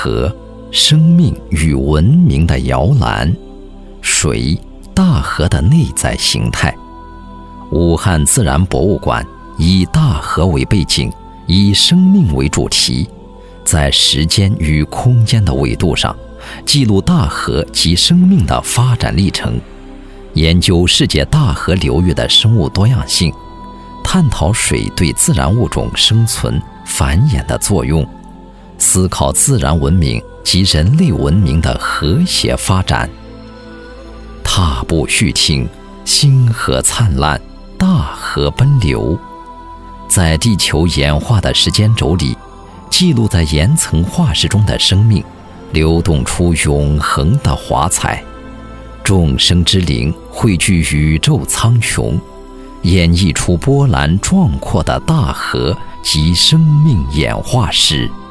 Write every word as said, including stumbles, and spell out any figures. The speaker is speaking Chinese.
河，生命与文明的摇篮；水，大河的内在形态。武汉自然博物馆以大河为背景，以生命为主题，在时间与空间的维度上记录大河及生命的发展历程，研究世界大河流域的生物多样性，探讨水对自然物种生存繁衍的作用，思考自然文明及人类文明的和谐发展。踏步续听，星河灿烂，大河奔流，在地球演化的时间轴里，记录在岩层化石中的生命流动出永恒的华彩，众生之灵汇聚宇宙苍穹，演绎出波澜壮阔的大河及生命演化史。